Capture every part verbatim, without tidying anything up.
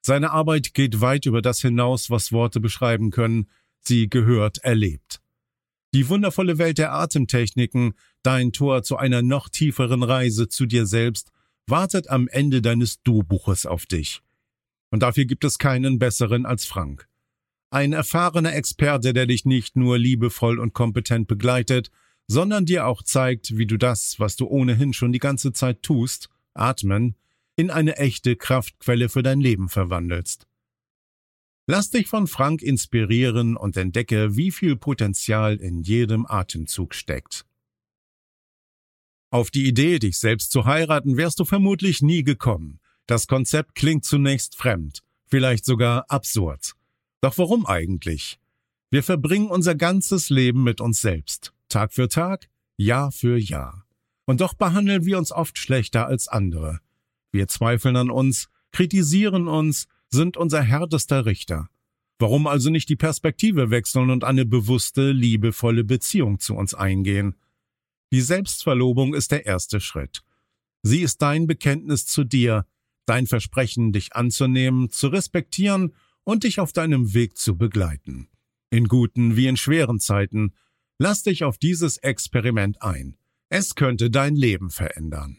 Seine Arbeit geht weit über das hinaus, was Worte beschreiben können. Sie gehört erlebt. Die wundervolle Welt der Atemtechniken, dein Tor zu einer noch tieferen Reise zu dir selbst, wartet am Ende deines Du-Buches auf dich. Und dafür gibt es keinen besseren als Frank. Ein erfahrener Experte, der dich nicht nur liebevoll und kompetent begleitet, sondern dir auch zeigt, wie du das, was du ohnehin schon die ganze Zeit tust, atmen, in eine echte Kraftquelle für dein Leben verwandelst. Lass dich von Frank inspirieren und entdecke, wie viel Potenzial in jedem Atemzug steckt. Auf die Idee, dich selbst zu heiraten, wärst du vermutlich nie gekommen. Das Konzept klingt zunächst fremd, vielleicht sogar absurd. Doch warum eigentlich? Wir verbringen unser ganzes Leben mit uns selbst, Tag für Tag, Jahr für Jahr. Und doch behandeln wir uns oft schlechter als andere. Wir zweifeln an uns, kritisieren uns, sind unser härtester Richter. Warum also nicht die Perspektive wechseln und eine bewusste, liebevolle Beziehung zu uns eingehen? Die Selbstverlobung ist der erste Schritt. Sie ist dein Bekenntnis zu dir, dein Versprechen, dich anzunehmen, zu respektieren und dich auf deinem Weg zu begleiten. In guten wie in schweren Zeiten. Lass dich auf dieses Experiment ein. Es könnte dein Leben verändern.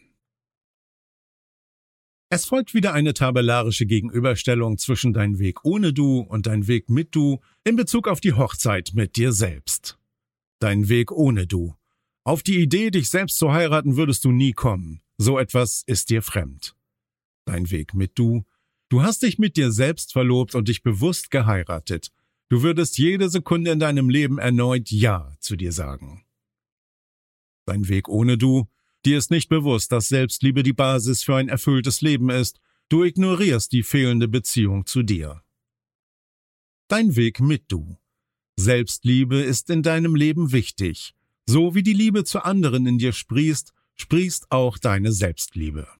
Es folgt wieder eine tabellarische Gegenüberstellung zwischen dein Weg ohne Du und dein Weg mit Du in Bezug auf die Hochzeit mit dir selbst. Dein Weg ohne Du. Auf die Idee, dich selbst zu heiraten, würdest du nie kommen. So etwas ist dir fremd. Dein Weg mit Du. Du hast dich mit dir selbst verlobt und dich bewusst geheiratet. Du würdest jede Sekunde in deinem Leben erneut Ja zu dir sagen. Dein Weg ohne Du. Dir ist nicht bewusst, dass Selbstliebe die Basis für ein erfülltes Leben ist. Du ignorierst die fehlende Beziehung zu dir. Dein Weg mit Du. Selbstliebe ist in deinem Leben wichtig. So wie die Liebe zu anderen in dir sprießt, sprießt auch deine Selbstliebe.